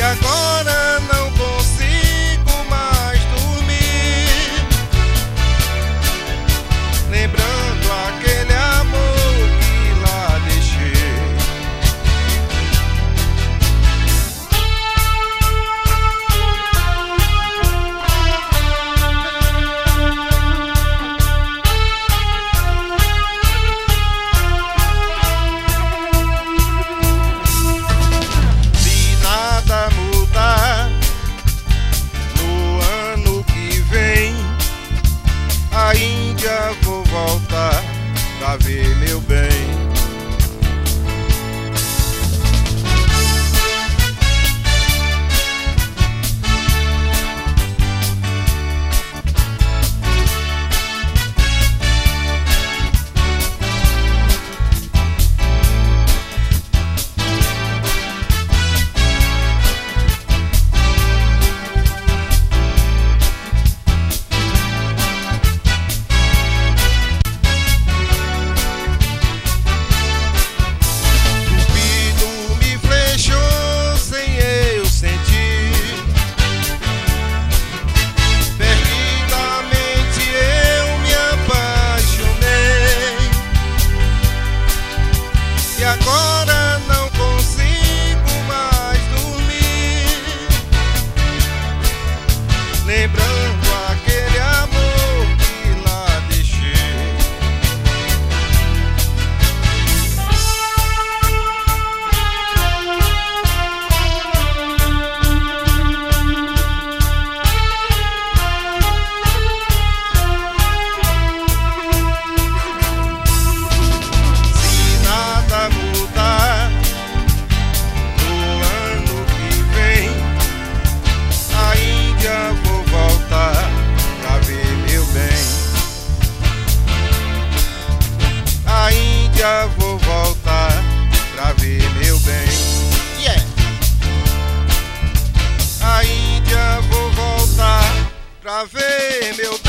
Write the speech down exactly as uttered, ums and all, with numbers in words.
agora não consigo mais dormir, lembrando aquele amor que lá deixei. Se nada mudar no ano que vem, a Índia vou voltar pra ver meu bem. E agora não consigo mais dormir, lembrando aquele amor que lá deixei. Se nada mudar no ano que vem, a Índia vou voltar pra ver meu bem. A Índia vou voltar pra ver meu bem. Yeah! A Índia vou voltar pra ver meu bem.